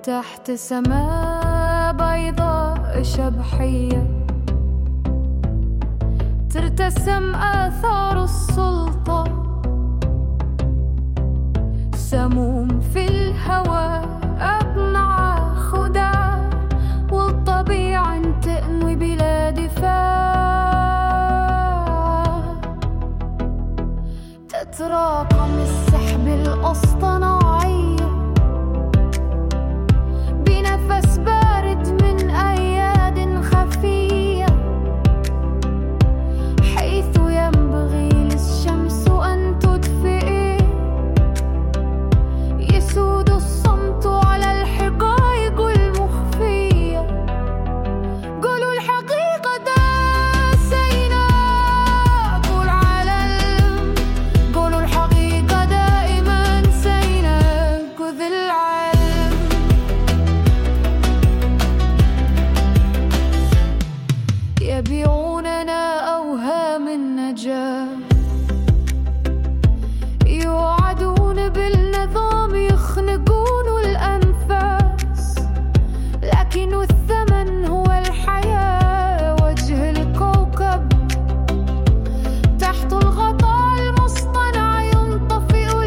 تحت سماء بيضاء شبحية ترتسم آثار السلطة، سموم في الهواء أقنع خداع، والطبيعة تأوي بلا دفاع. تتراكم السحب الأصطناعية بنفس بارد من أياد خفية، حيث ينبغي للشمس أن تدفئ، يسود الصمت على الحقائق المخفية. قولوا الحقيقة داسينا طول العالم، قولوا الحقيقة دائما سينا كذ العالم. يبيعوننا أوهام النجاة، يوعدون بالنظام، يخنقون الأنفاس، لكن الثمن هو الحياة. وجه الكوكب تحت الغطاء المصطنع ينطفئ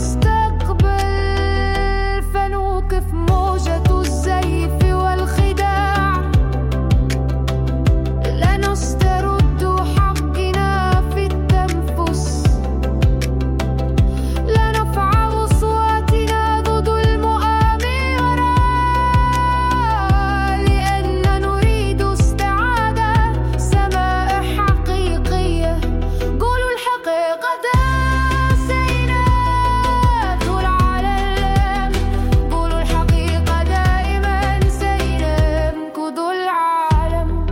المستقبل، فنوقف موجة الزيف والخداع، لا نسترد حقنا في التنفس، لا نرفع أصواتنا ضد المؤامرة، لأن نريد استعادة سماء حقيقية. قولوا الحقيقة داسينا طول العالم، قولوا الحقيقة دائما سينمكذ العالم.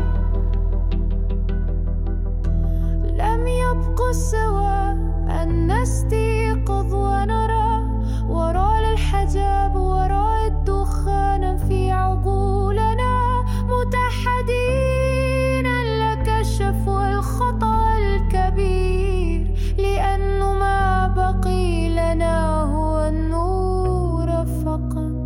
لم يبق سوى أن نستيقظ ونرى وراء الحجاب، وراء الدخان في عقولنا، متحدين لك شفوى الخطأ الكبير، لأن ما بقي لنا هو النور فقط.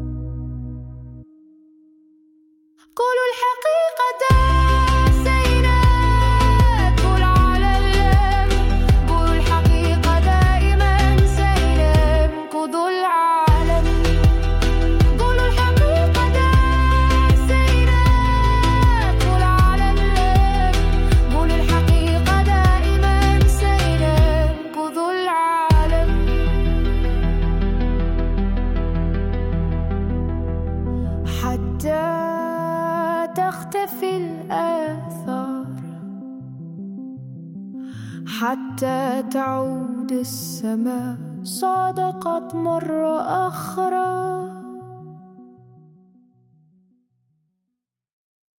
قولوا الحقيقة داسينا طول العالم، قولوا الحقيقة دائما سينمكذ العالم. قولوا الحقيقة داسينا طول العالم، قولوا الحقيقة دائما سينمكذ العالم. حتى تختفي الآثار، حتى تعود السماء صادقت مرة أخرى.